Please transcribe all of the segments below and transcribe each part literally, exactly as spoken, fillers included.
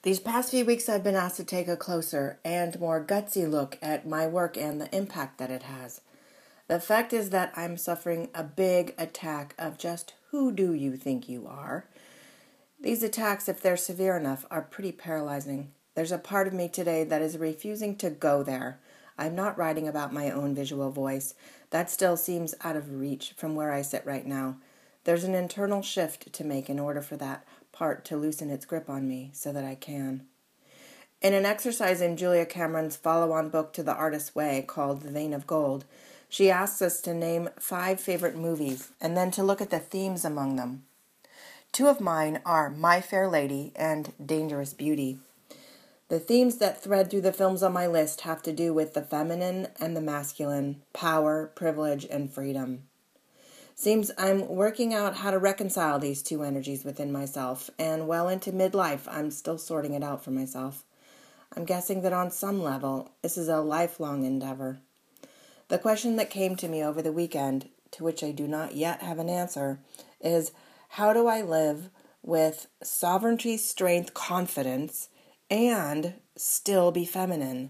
These past few weeks I've been asked to take a closer and more gutsy look at my work and the impact that it has. The fact is that I'm suffering a big attack of just who do you think you are? These attacks, if they're severe enough, are pretty paralyzing. There's a part of me today that is refusing to go there. I'm not writing about my own visual voice. That still seems out of reach from where I sit right now. There's an internal shift to make in order for that part to loosen its grip on me so that I can. In an exercise in Julia Cameron's follow-on book to The Artist's Way called The Vein of Gold, she asks us to name five favorite movies and then to look at the themes among them. Two of mine are My Fair Lady and Dangerous Beauty. The themes that thread through the films on my list have to do with the feminine and the masculine, power, privilege, and freedom. Seems I'm working out how to reconcile these two energies within myself, and well into midlife, I'm still sorting it out for myself. I'm guessing that on some level, this is a lifelong endeavor. The question that came to me over the weekend, to which I do not yet have an answer, is how do I live with sovereignty, strength, confidence, and still be feminine?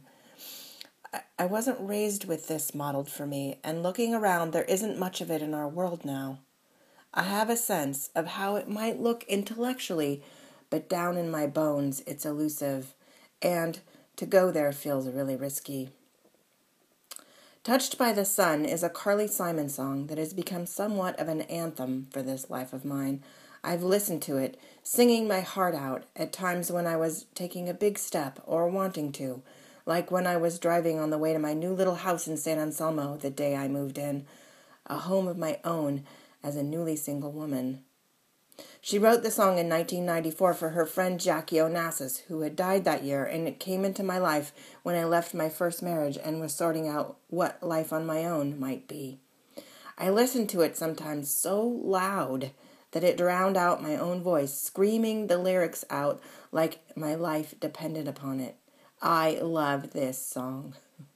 I wasn't raised with this modeled for me, and looking around, there isn't much of it in our world now. I have a sense of how it might look intellectually, but down in my bones, it's elusive, and to go there feels really risky. Touched by the Sun is a Carly Simon song that has become somewhat of an anthem for this life of mine. I've listened to it, singing my heart out at times when I was taking a big step or wanting to, like when I was driving on the way to my new little house in San Anselmo the day I moved in, a home of my own as a newly single woman. She wrote the song in nineteen ninety-four for her friend Jackie Onassis, who had died that year, and it came into my life when I left my first marriage and was sorting out what life on my own might be. I listened to it sometimes so loud that it drowned out my own voice, screaming the lyrics out like my life depended upon it. I love this song.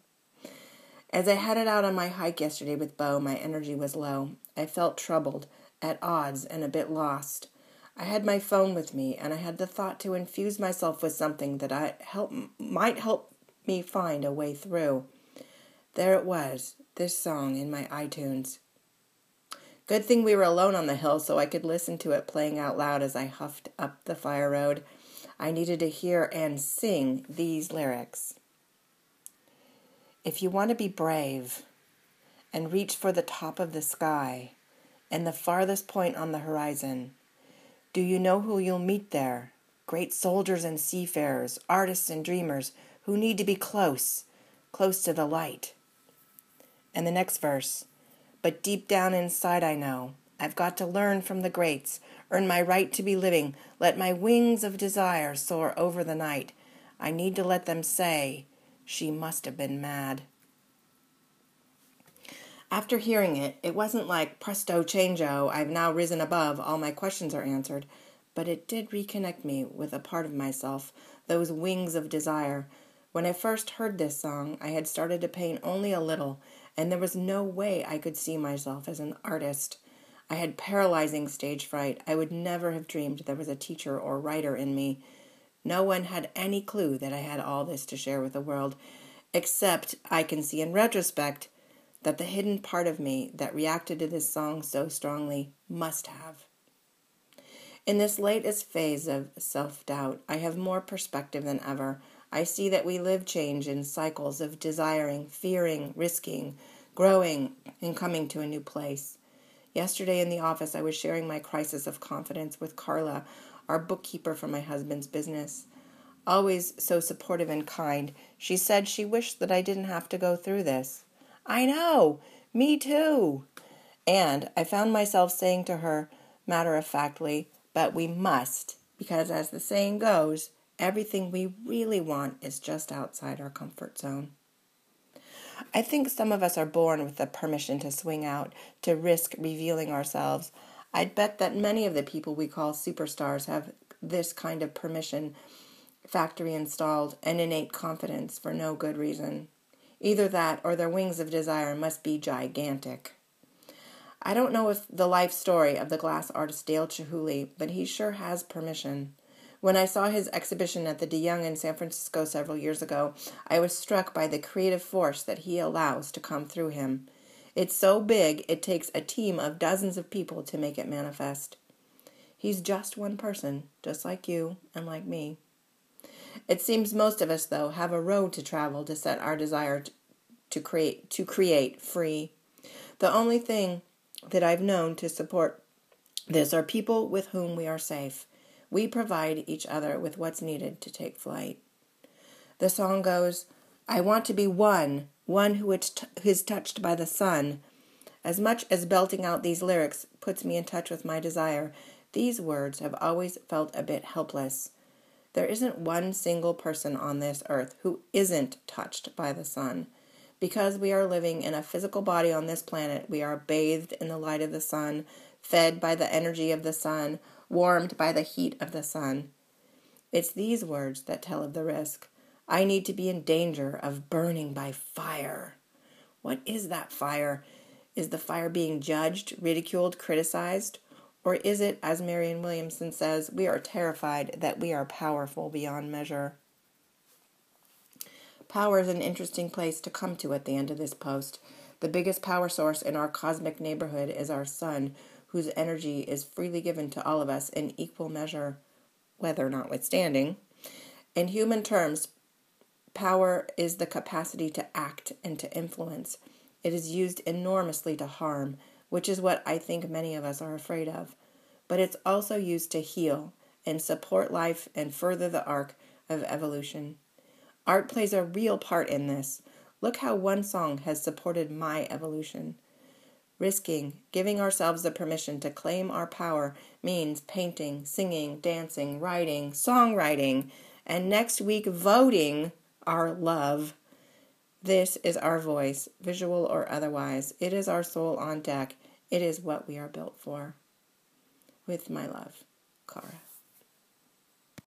As I headed out on my hike yesterday with Bo, my energy was low. I felt troubled, at odds, and a bit lost. I had my phone with me, and I had the thought to infuse myself with something that I help, might help me find a way through. There it was, this song in my iTunes. Good thing we were alone on the hill so I could listen to it playing out loud as I huffed up the fire road. I needed to hear and sing these lyrics. If you want to be brave and reach for the top of the sky and the farthest point on the horizon, do you know who you'll meet there? Great soldiers and seafarers, artists and dreamers who need to be close, close to the light. And the next verse, but deep down inside I know I've got to learn from the greats, earn my right to be living, let my wings of desire soar over the night. I need to let them say, she must have been mad. After hearing it, it wasn't like, presto changeo, I've now risen above, all my questions are answered, but it did reconnect me with a part of myself, those wings of desire. When I first heard this song, I had started to paint only a little, and there was no way I could see myself as an artist. I had paralyzing stage fright. I would never have dreamed there was a teacher or writer in me. No one had any clue that I had all this to share with the world, except I can see in retrospect that the hidden part of me that reacted to this song so strongly must have. In this latest phase of self-doubt, I have more perspective than ever. I see that we live change in cycles of desiring, fearing, risking, growing, and coming to a new place. Yesterday in the office, I was sharing my crisis of confidence with Carla, our bookkeeper for my husband's business. Always so supportive and kind, she said she wished that I didn't have to go through this. I know, me too. And I found myself saying to her, matter-of-factly, but we must, because as the saying goes, everything we really want is just outside our comfort zone. I think some of us are born with the permission to swing out, to risk revealing ourselves. I'd bet that many of the people we call superstars have this kind of permission, factory installed, and innate confidence for no good reason. Either that or their wings of desire must be gigantic. I don't know if the life story of the glass artist Dale Chihuly, but he sure has permission. When I saw his exhibition at the De Young in San Francisco several years ago, I was struck by the creative force that he allows to come through him. It's so big, it takes a team of dozens of people to make it manifest. He's just one person, just like you and like me. It seems most of us, though, have a road to travel to set our desire to create, to create free. The only thing that I've known to support this are people with whom we are safe. We provide each other with what's needed to take flight. The song goes, I want to be one, one who is touched by the sun. As much as belting out these lyrics puts me in touch with my desire, these words have always felt a bit helpless. There isn't one single person on this earth who isn't touched by the sun. Because we are living in a physical body on this planet, we are bathed in the light of the sun, fed by the energy of the sun, warmed by the heat of the sun. It's these words that tell of the risk. I need to be in danger of burning by fire. What is that fire? Is the fire being judged, ridiculed, criticized? Or is it, as Marianne Williamson says, we are terrified that we are powerful beyond measure? Power is an interesting place to come to at the end of this post. The biggest power source in our cosmic neighborhood is our sun, whose energy is freely given to all of us in equal measure, weather notwithstanding. In human terms, power is the capacity to act and to influence. It is used enormously to harm, which is what I think many of us are afraid of. But it's also used to heal and support life and further the arc of evolution. Art plays a real part in this. Look how one song has supported my evolution. Risking, giving ourselves the permission to claim our power means painting, singing, dancing, writing, songwriting, and next week voting our love. This is our voice, visual or otherwise. It is our soul on deck. It is what we are built for. With my love, Cara.